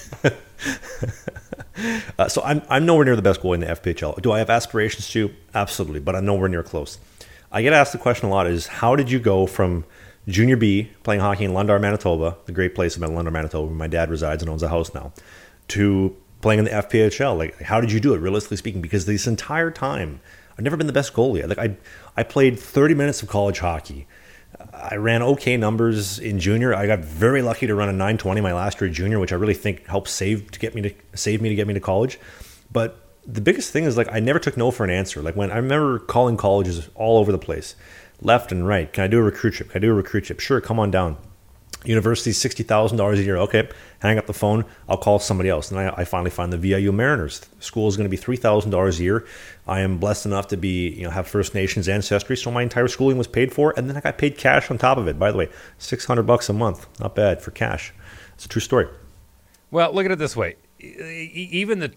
[SPEAKER 4] So I'm nowhere near the best goalie in the FPHL. Do I have aspirations to? Absolutely, but I'm nowhere near close. I get asked the question a lot is, how did you go from Junior B, playing hockey in Lundar, Manitoba, the great place in Lundar, Manitoba, where my dad resides and owns a house now, to playing in the FPHL? Like, how did you do it, realistically speaking? Because this entire time, I've never been the best goalie. Like, I played 30 minutes of college hockey. I ran okay numbers in junior. I got very lucky to run a 920 my last year at junior, which I really think helped save me to get me to college. But the biggest thing is, like, I never took no for an answer. Like, when I remember calling colleges all over the place, left and right. Can I do a recruit trip? Can I do a recruit trip? Sure, come on down. University's $60,000 a year. Okay, hang up the phone. I'll call somebody else. And I finally find the VIU Mariners. School is going to be $3,000 a year. I am blessed enough to be, have First Nations ancestry, so my entire schooling was paid for, and then I got paid cash on top of it. By the way, $600 a month, not bad for cash. It's a true story.
[SPEAKER 5] Well, look at it this way: even the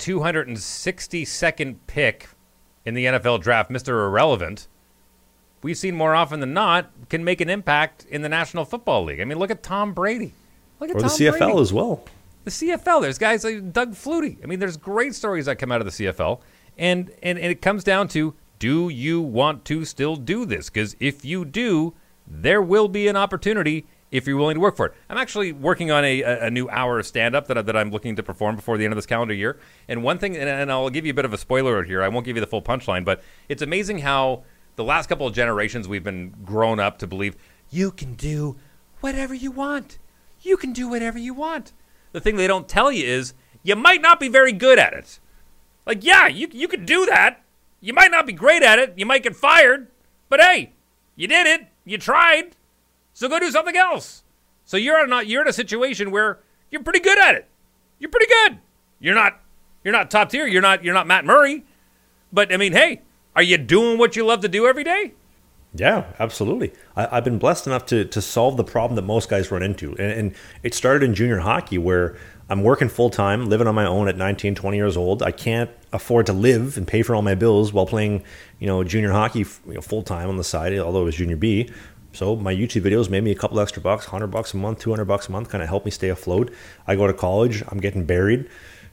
[SPEAKER 5] 262nd pick in the NFL draft, Mr. Irrelevant, we've seen more often than not, can make an impact in the National Football League. I mean, look at Tom Brady. Look at
[SPEAKER 4] Tom Brady. Or the CFL as well.
[SPEAKER 5] The CFL. There's guys like Doug Flutie. I mean, there's great stories that come out of the CFL. And it comes down to, do you want to still do this? Because if you do, there will be an opportunity if you're willing to work for it. I'm actually working on a new hour of stand-up that I'm looking to perform before the end of this calendar year. And one thing, and I'll give you a bit of a spoiler here. I won't give you the full punchline, but it's amazing how the last couple of generations we've been grown up to believe you can do whatever you want. You can do whatever you want. The thing they don't tell you is you might not be very good at it. Like, yeah, you could do that. You might not be great at it. You might get fired. But hey, you did it. You tried. So go do something else. So you're in a situation where you're pretty good at it. You're pretty good. You're not top tier. You're not Matt Murray. But I mean, hey, are you doing what you love to do every day?
[SPEAKER 4] Yeah, absolutely. I've been blessed enough to solve the problem that most guys run into. And it started in junior hockey where I'm working full-time, living on my own at 19, 20 years old. I can't afford to live and pay for all my bills while playing, junior hockey full-time on the side, although it was junior B. So my YouTube videos made me a couple extra bucks, $100 a month, $200 a month, kind of helped me stay afloat. I go to college. I'm getting buried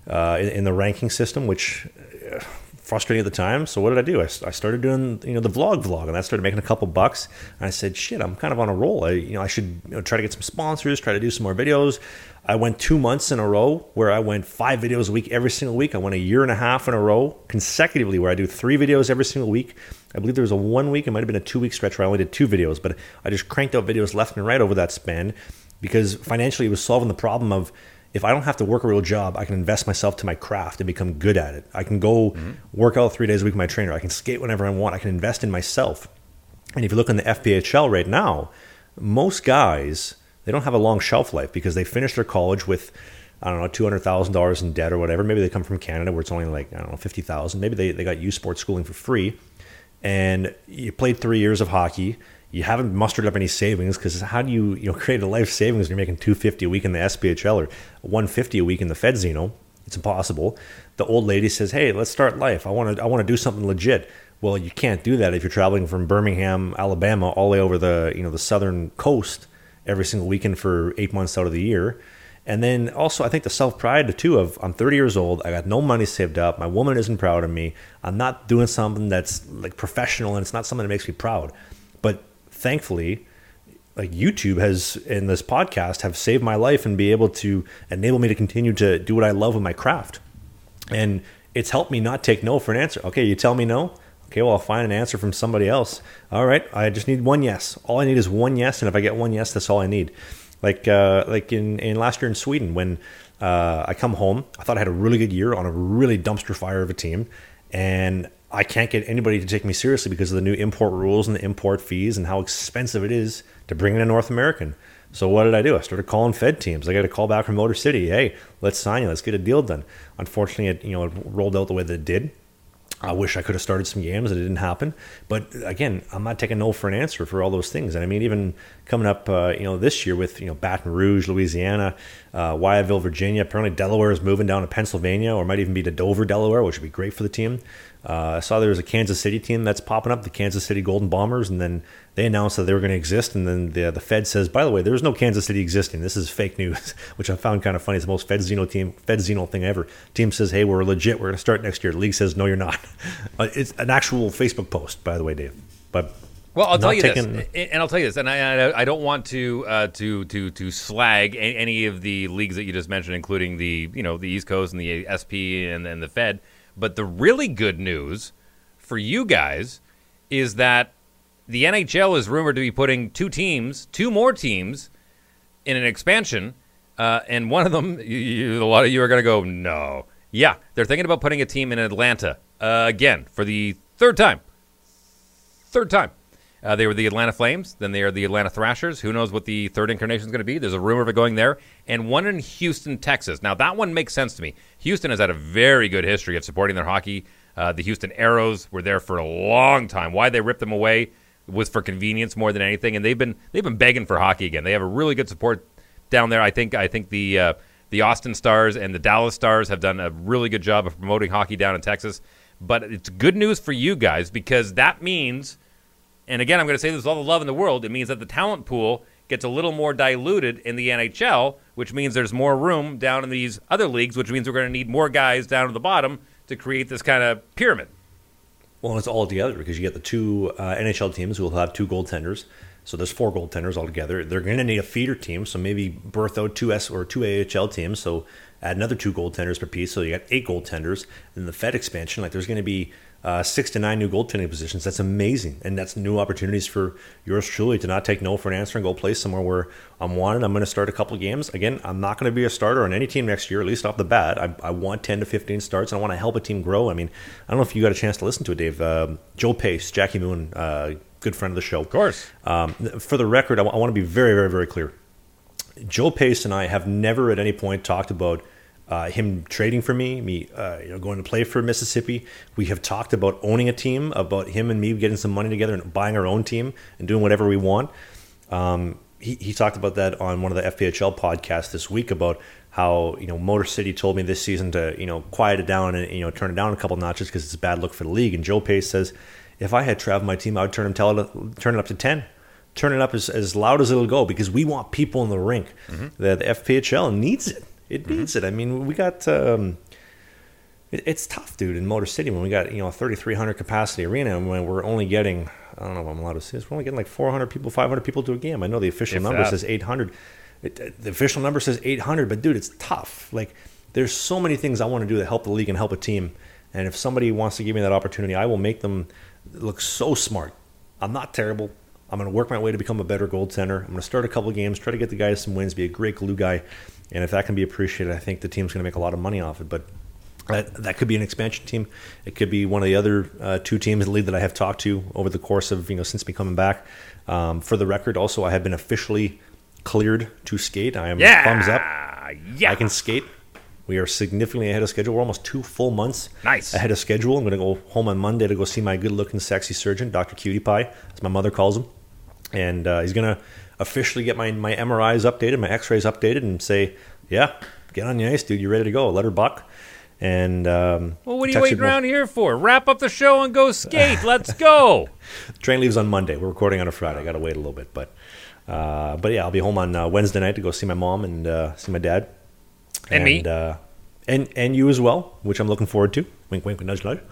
[SPEAKER 4] in the ranking system, which frustrating at the time. So what did I do? I started doing the vlog, and I started making a couple bucks. And I said, shit, I'm kind of on a roll. I should try to get some sponsors, try to do some more videos. I went 2 months in a row where I went 5 videos a week every single week. I went a year and a half in a row consecutively where I do 3 videos every single week. I believe there was a 1 week, it might have been a 2-week stretch where I only did 2 videos, but I just cranked out videos left and right over that span because financially it was solving the problem of, if I don't have to work a real job, I can invest myself to my craft and become good at it. I can go work out 3 days a week with my trainer. I can skate whenever I want. I can invest in myself. And if you look in the FPHL right now, most guys, they don't have a long shelf life because they finish their college with, $200,000 in debt or whatever. Maybe they come from Canada where it's only like, $50,000. Maybe they got U Sports schooling for free. And you played 3 years of hockey. You haven't mustered up any savings because how do you create a life savings when you're making $250 a week in the SPHL or $150 a week in the Fedzino? It's impossible. The old lady says, "Hey, let's start life. I want to do something legit." Well, you can't do that if you're traveling from Birmingham, Alabama, all the way over the the southern coast every single weekend for 8 months out of the year. And then also, I think the self-pride too of I'm 30 years old, I got no money saved up, my woman isn't proud of me, I'm not doing something that's like professional, and it's not something that makes me proud. But thankfully, like YouTube has, in this podcast, have saved my life and be able to enable me to continue to do what I love with my craft. And it's helped me not take no for an answer. Okay, you tell me no. Okay, well, I'll find an answer from somebody else. All right, I just need one yes. All I need is one yes, and if I get one yes, that's all I need. Like in last year in Sweden, when I come home, I thought I had a really good year on a really dumpster fire of a team, and I can't get anybody to take me seriously because of the new import rules and the import fees and how expensive it is to bring in a North American. So what did I do? I started calling Fed teams. I got a call back from Motor City. Hey, let's sign you. Let's get a deal done. Unfortunately, it rolled out the way that it did. I wish I could have started some games and it didn't happen. But again, I'm not taking no for an answer for all those things. And I mean, even coming up, this year with, Baton Rouge, Louisiana, Wyattville, Virginia, apparently Delaware is moving down to Pennsylvania or might even be to Dover, Delaware, which would be great for the team. I saw there was a Kansas City team that's popping up, the Kansas City Golden Bombers, and then they announced that they were going to exist, and then the Fed says, by the way, there's no Kansas City existing. This is fake news, which I found kind of funny. It's the most Fedzino thing ever. Team says, hey, we're legit. We're going to start next year. The league says, no, you're not. It's an actual Facebook post, by the way, Dave. But
[SPEAKER 5] well, I'll tell you this, and I don't want to slag any of the leagues that you just mentioned, including the the East Coast and the SP and the Fed. But the really good news for you guys is that the NHL is rumored to be putting two more teams in an expansion, and one of them, a lot of you are going to go, no. Yeah, they're thinking about putting a team in Atlanta again for the third time. They were the Atlanta Flames. Then they are the Atlanta Thrashers. Who knows what the third incarnation is going to be? There's a rumor of it going there. And one in Houston, Texas. Now, that one makes sense to me. Houston has had a very good history of supporting their hockey. The Houston Aeros were there for a long time. Why they ripped them away was for convenience more than anything. And they've been begging for hockey again. They have a really good support down there. I think the Austin Stars and the Dallas Stars have done a really good job of promoting hockey down in Texas. But it's good news for you guys because that means, and again, I'm going to say this with all the love in the world, it means that the talent pool gets a little more diluted in the NHL, which means there's more room down in these other leagues, which means we're going to need more guys down at the bottom to create this kind of pyramid.
[SPEAKER 4] Well, it's all together because you get the two NHL teams who will have 2 goaltenders. So there's 4 goaltenders altogether. They're going to need a feeder team, so maybe birth out 2 AHL teams. So add another 2 goaltenders per piece. So you got 8 goaltenders. And the Fed expansion, there's going to be 6 to 9 new goaltending positions. That's amazing, and that's new opportunities for yours truly to not take no for an answer and go play somewhere where I'm wanted. I'm going to start a couple of games. Again, I'm not going to be a starter on any team next year, at least off the bat. I want 10 to 15 starts, and I want to help a team grow. I mean, I don't know if you got a chance to listen to it, Dave. Joe Pace, Jackie Moon, good friend of the show.
[SPEAKER 5] Of course.
[SPEAKER 4] For the record, I want to be very, very, very clear. Joe Pace and I have never at any point talked about him trading for me going to play for Mississippi. We have talked about owning a team, about him and me getting some money together and buying our own team and doing whatever we want. He talked about that on one of the FPHL podcasts this week about how Motor City told me this season to quiet it down and turn it down a couple notches because it's a bad look for the league. And Joe Pace says, if I had Trav on my team, I would turn it up to 10. Turn it up as loud as it'll go because we want people in the rink. Mm-hmm. The FPHL needs it. It needs it. I mean, we got it's tough, dude, in Motor City when we got a 3,300 capacity arena and when we're only getting, I don't know if I'm allowed to say this, we're only getting like 400 people, 500 people to a game. I know the official number says 800. The official number says 800, but dude, it's tough. Like, there's so many things I want to do to help the league and help a team. And if somebody wants to give me that opportunity, I will make them look so smart. I'm not terrible. I'm going to work my way to become a better goaltender. I'm going to start a couple of games, try to get the guys some wins, be a great glue guy. And if that can be appreciated, I think the team's going to make a lot of money off it. But that could be an expansion team. It could be one of the other 2 teams in the league that I have talked to over the course of, since me coming back. For the record, also, I have been officially cleared to skate. I am thumbs up. Yeah. I can skate. We are significantly ahead of schedule. We're almost 2 full months ahead of schedule. I'm going to go home on Monday to go see my good-looking, sexy surgeon, Dr. Cutie Pie, as my mother calls him. And he's going to officially get my MRIs updated, my X-rays updated, and say, yeah, get on the ice, dude. You're ready to go. Let her buck. And
[SPEAKER 5] well, what are you waiting around here for? Wrap up the show and go skate. Let's go.
[SPEAKER 4] Train leaves on Monday. We're recording on a Friday. I got to wait a little bit. But yeah, I'll be home on Wednesday night to go see my mom and see my dad.
[SPEAKER 5] And me.
[SPEAKER 4] And you as well, which I'm looking forward to. Wink, wink, nudge, nudge.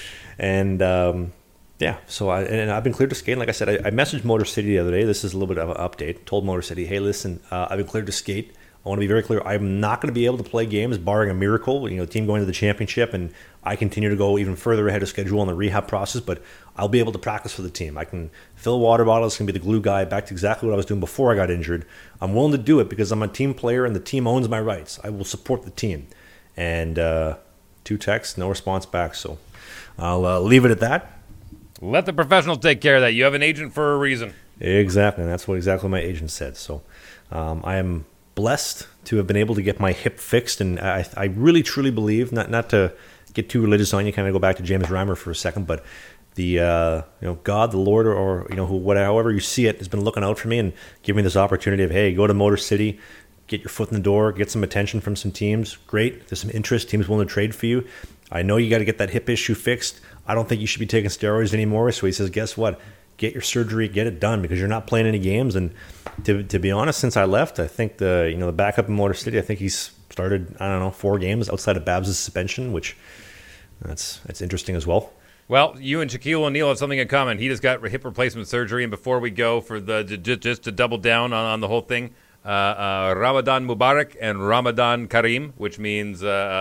[SPEAKER 4] And yeah, so I've been cleared to skate. Like I said, I messaged Motor City the other day. This is a little bit of an update. Told Motor City, hey, listen, I've been cleared to skate. I want to be very clear. I'm not going to be able to play games, barring a miracle. The team going to the championship, and I continue to go even further ahead of schedule in the rehab process. But I'll be able to practice for the team. I can fill water bottles. Can be the glue guy. Back to exactly what I was doing before I got injured. I'm willing to do it because I'm a team player, and the team owns my rights. I will support the team. And 2 texts, no response back. So I'll leave it at that.
[SPEAKER 5] Let the professionals take care of that. You have an agent for a reason.
[SPEAKER 4] Exactly, and that's what exactly my agent said. So I am blessed to have been able to get my hip fixed, and I really truly believe, not to get too religious on you, kind of go back to James Reimer for a second, but the God, the Lord, or however you see it, has been looking out for me and giving me this opportunity of, hey, go to Motor City, get your foot in the door, get some attention from some teams. Great, there's some interest, teams willing to trade for you. I know you got to get that hip issue fixed. I don't think you should be taking steroids anymore. So he says, guess what? Get your surgery, get it done, because you're not playing any games. And to be honest, since I left, I think the backup in Motor City, I think he's started, 4 games outside of Babs' suspension, which that's interesting as well.
[SPEAKER 5] Well, you and Shaquille O'Neal have something in common. He just got hip replacement surgery, and before we go, for just to double down on the whole thing, Ramadan Mubarak and Ramadan Kareem, which means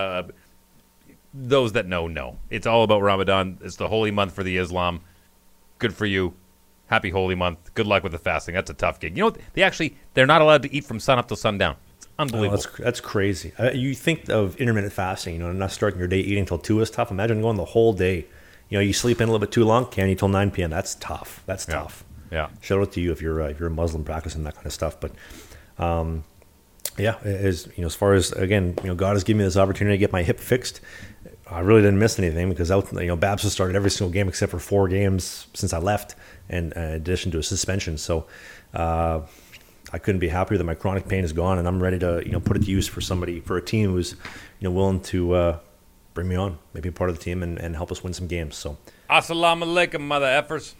[SPEAKER 5] those that know. It's all about Ramadan. It's the holy month for the Islam. Good for you. Happy holy month. Good luck with the fasting. That's a tough gig. They're not allowed to eat from sun up till sundown. It's unbelievable.
[SPEAKER 4] That's crazy. You think of intermittent fasting, and not starting your day eating till 2 is tough. Imagine going the whole day. You sleep in a little bit too long, can't eat till 9 p.m. That's tough. That's tough.
[SPEAKER 5] Yeah.
[SPEAKER 4] shout out to you if you're a Muslim practicing that kind of stuff. But as far as, again, God has given me this opportunity to get my hip fixed. I really didn't miss anything because Babs has started every single game except for 4 games since I left, and in addition to a suspension. So I couldn't be happier that my chronic pain is gone, and I'm ready to put it to use for a team who's willing to bring me on, maybe a part of the team, and help us win some games. So
[SPEAKER 5] Assalamu alaikum, mother effers.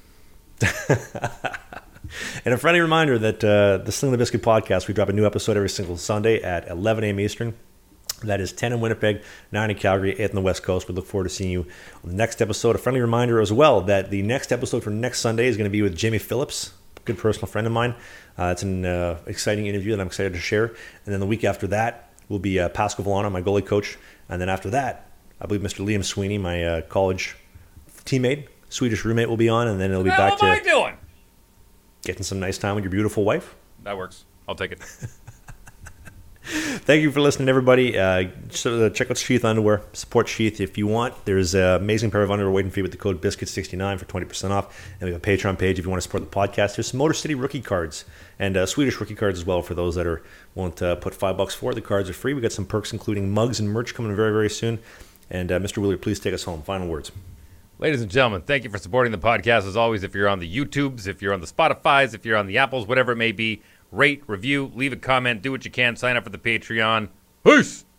[SPEAKER 4] And a friendly reminder that the Sling the Biscuit podcast, we drop a new episode every single Sunday at 11 a.m. Eastern. That is 10 in Winnipeg, 9 in Calgary, 8 in the West Coast. We look forward to seeing you on the next episode. A friendly reminder as well that the next episode for next Sunday is going to be with Jamie Phillips, a good personal friend of mine. It's an exciting interview that I'm excited to share. And then the week after that will be Pascal Villano, my goalie coach. And then after that, I believe Mr. Liam Sweeney, my college teammate, Swedish roommate, will be on. And then it'll be back to
[SPEAKER 5] doing?
[SPEAKER 4] Getting some nice time with your beautiful wife.
[SPEAKER 5] That works. I'll take it.
[SPEAKER 4] Thank you for listening, everybody. Check out Sheath Underwear. Support Sheath if you want. There's an amazing pair of underwear waiting for you with the code BISCUIT69 for 20% off. And we have a Patreon page if you want to support the podcast. There's some Motor City rookie cards and Swedish rookie cards as well for those that won't put $5 for it. The cards are free. We got some perks, including mugs and merch, coming very, very soon. And Mr. Wheeler, please take us home. Final words.
[SPEAKER 5] Ladies and gentlemen, thank you for supporting the podcast. As always, if you're on the YouTubes, if you're on the Spotifys, if you're on the Apples, whatever it may be, rate, review, leave a comment, do what you can, sign up for the Patreon. Peace!